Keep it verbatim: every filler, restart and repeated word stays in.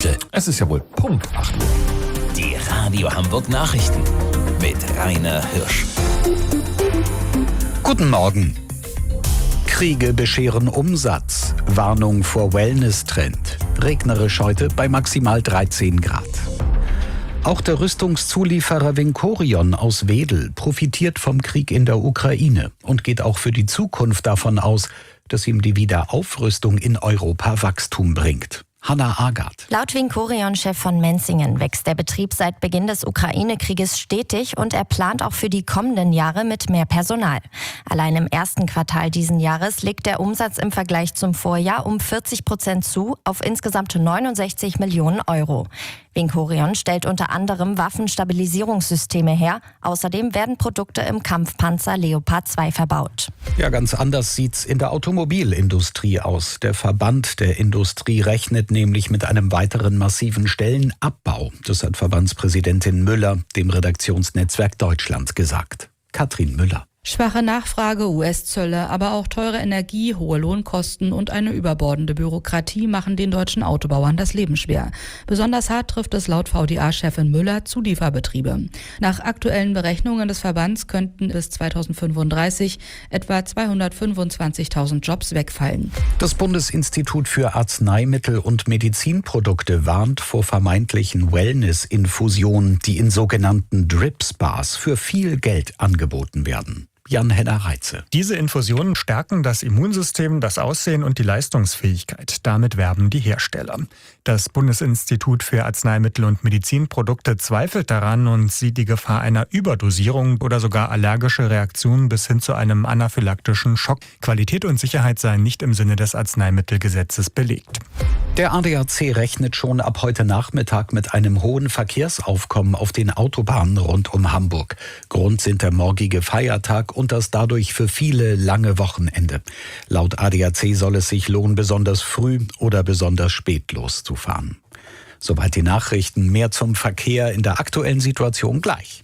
heute? Es ist ja wohl Punkt acht Uhr. Die Radio Hamburg Nachrichten mit Rainer Hirsch. Guten Morgen. Kriege bescheren Umsatz. Warnung vor Wellness-Trend. Regnerisch heute bei maximal dreizehn Grad. Auch der Rüstungszulieferer Vincorion aus Wedel profitiert vom Krieg in der Ukraine und geht auch für die Zukunft davon aus, dass ihm die Wiederaufrüstung in Europa Wachstum bringt. Hanna Agard. Laut Vincorion-Chef von Menzingen wächst der Betrieb seit Beginn des Ukraine-Krieges stetig und er plant auch für die kommenden Jahre mit mehr Personal. Allein im ersten Quartal diesen Jahres legt der Umsatz im Vergleich zum Vorjahr um vierzig Prozent zu auf insgesamt neunundsechzig Millionen Euro. Vincorion stellt unter anderem Waffenstabilisierungssysteme her. Außerdem werden Produkte im Kampfpanzer Leopard zwei verbaut. Ja, ganz anders sieht's in der Automobilindustrie aus. Der Verband der Industrie rechnet nämlich mit einem weiteren massiven Stellenabbau. Das hat Verbandspräsidentin Müller dem Redaktionsnetzwerk Deutschland gesagt. Katrin Müller. Schwache Nachfrage, U S-Zölle, aber auch teure Energie, hohe Lohnkosten und eine überbordende Bürokratie machen den deutschen Autobauern das Leben schwer. Besonders hart trifft es laut V D A-Chefin Müller Zulieferbetriebe. Nach aktuellen Berechnungen des Verbands könnten bis zweitausendfünfunddreißig etwa zweihundertfünfundzwanzigtausend Jobs wegfallen. Das Bundesinstitut für Arzneimittel und Medizinprodukte warnt vor vermeintlichen Wellness-Infusionen, die in sogenannten Drip-Spas für viel Geld angeboten werden. Jan-Henner Reitze. Diese Infusionen stärken das Immunsystem, das Aussehen und die Leistungsfähigkeit. Damit werben die Hersteller. Das Bundesinstitut für Arzneimittel und Medizinprodukte zweifelt daran und sieht die Gefahr einer Überdosierung oder sogar allergische Reaktionen bis hin zu einem anaphylaktischen Schock. Qualität und Sicherheit seien nicht im Sinne des Arzneimittelgesetzes belegt. Der A D A C rechnet schon ab heute Nachmittag mit einem hohen Verkehrsaufkommen auf den Autobahnen rund um Hamburg. Grund sind der morgige Feiertag und das dadurch für viele lange Wochenende. Laut A D A C soll es sich lohnen, besonders früh oder besonders spät loszufahren. Soweit die Nachrichten. Mehr zum Verkehr in der aktuellen Situation gleich.